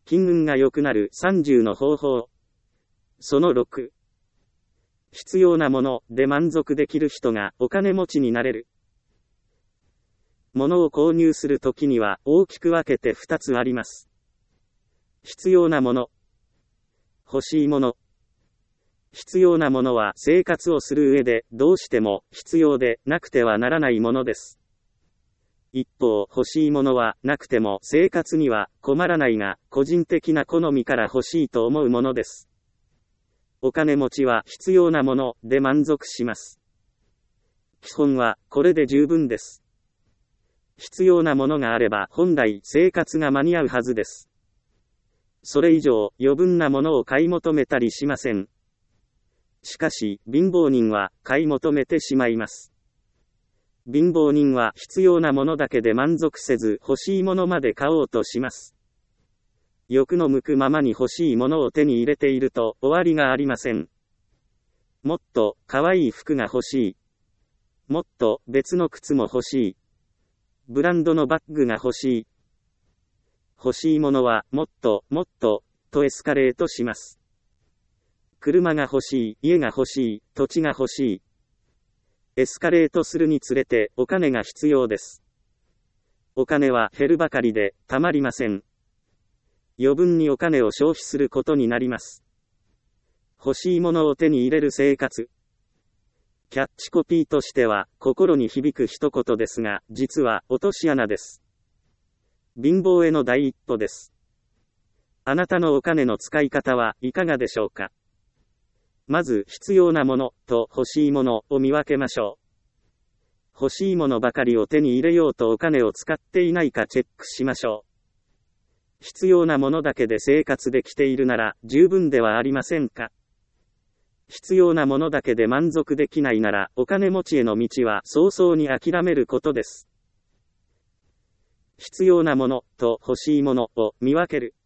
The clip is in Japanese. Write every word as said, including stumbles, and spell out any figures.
金運が良くなるさんじゅうの方法。そのろく。必要なもので満足できる人がお金持ちになれる。物を購入するときには大きく分けてふたつあります。必要なもの。欲しいもの。必要なものは生活をする上でどうしても必要でなくてはならないものです。一方、欲しいものはなくても生活には困らないが、個人的な好みから欲しいと思うものです。お金持ちは必要なもので満足します。基本はこれで十分です。必要なものがあれば本来生活が間に合うはずです。それ以上余分なものを買い求めたりしません。しかし、貧乏人は買い求めてしまいます。貧乏人は必要なものだけで満足せず欲しいものまで買おうとします。欲の向くままに欲しいものを手に入れていると終わりがありません。もっと可愛い服が欲しい。もっと別の靴も欲しい。ブランドのバッグが欲しい。欲しいものはもっともっととエスカレートします。車が欲しい、家が欲しい、土地が欲しい。エスカレートするにつれてお金が必要です。お金は減るばかりでたまりません。余分にお金を消費することになります。欲しいものを手に入れる生活。キャッチコピーとしては心に響く一言ですが、実は落とし穴です。貧乏への第一歩です。あなたのお金の使い方はいかがでしょうか。まず必要なものと欲しいものを見分けましょう。欲しいものばかりを手に入れようとお金を使っていないかチェックしましょう。必要なものだけで生活できているなら十分ではありませんか。必要なものだけで満足できないならお金持ちへの道は早々に諦めることです。必要なものと欲しいものを見分ける。